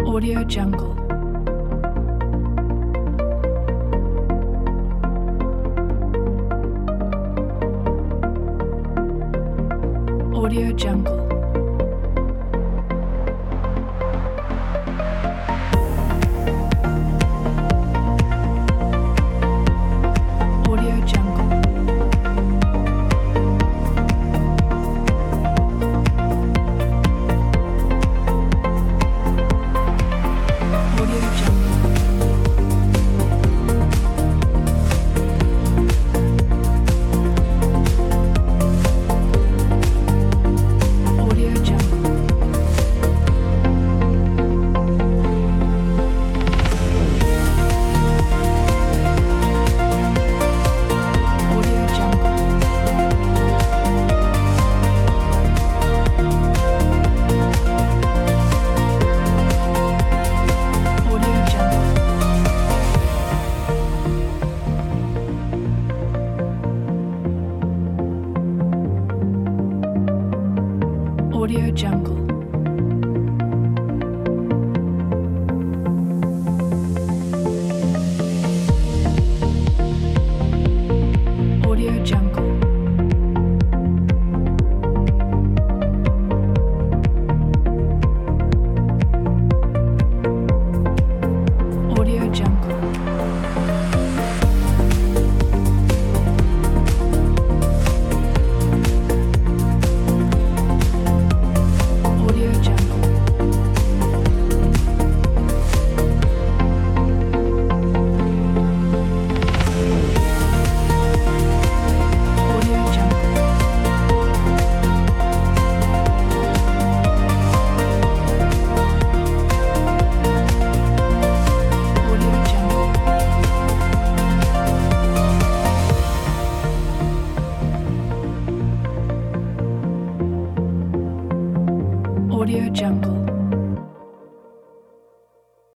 Audio Jungle. Audio Jungle. Audio Jungle. Audio Jungle. Audio Jungle. Audio Jungle. Audio Jungle. Audio Jungle. Audio Jungle. Audio Jungle. Audio Jungle. Audio Jungle. Audio Jungle. Audio Jungle.